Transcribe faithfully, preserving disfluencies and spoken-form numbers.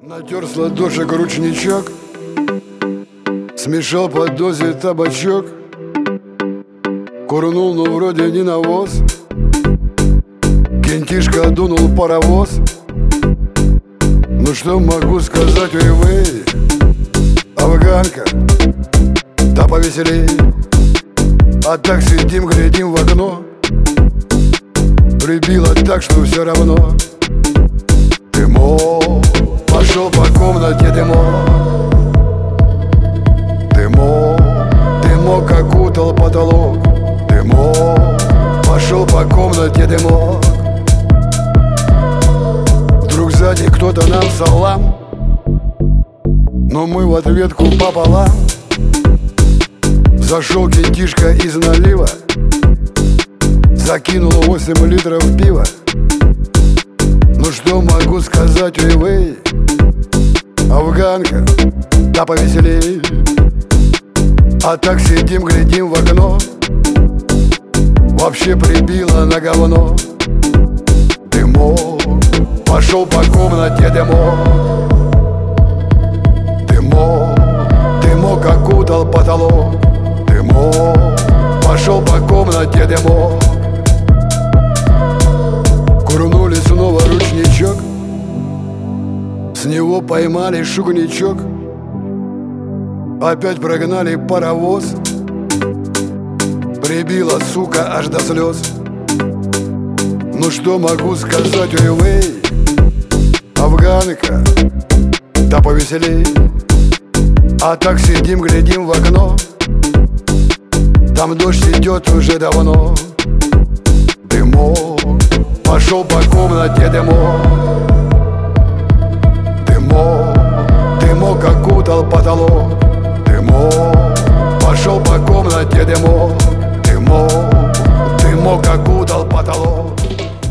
Натер с ладошек ручничок, смешал под дозе табачок, курнул, но вроде не навоз. Кентишка дунул паровоз. Ну что могу сказать, ой-вей, афганка, да повеселей. А так сидим, глядим в окно, прибило так, что все равно. Дымок пошел по комнате, дымок, дымок, дымок окутал потолок. Дымок пошел по комнате, дымок. Вдруг сзади кто-то нам салам, но мы в ответку пополам. Зашел кентишка из налива, закинул восемь литров пива. Ну что могу сказать, ой-вей, афганка, да повеселей. А так сидим, глядим в окно, вообще прибило на говно. Дымок пошел по комнате, дымок, дымок, дымок окутал потолок. Дымок пошел по комнате, дымок. Курнули снова ручничок, с него поймали шугничок. Опять прогнали паровоз, прибила, сука, аж до слез. Ну что могу сказать, ой-вей, афганка, да повеселей. А так сидим, глядим в окно, там дождь идет уже давно. Дымок пошел по комнате, дымок, дымок, дымок окутал потолок.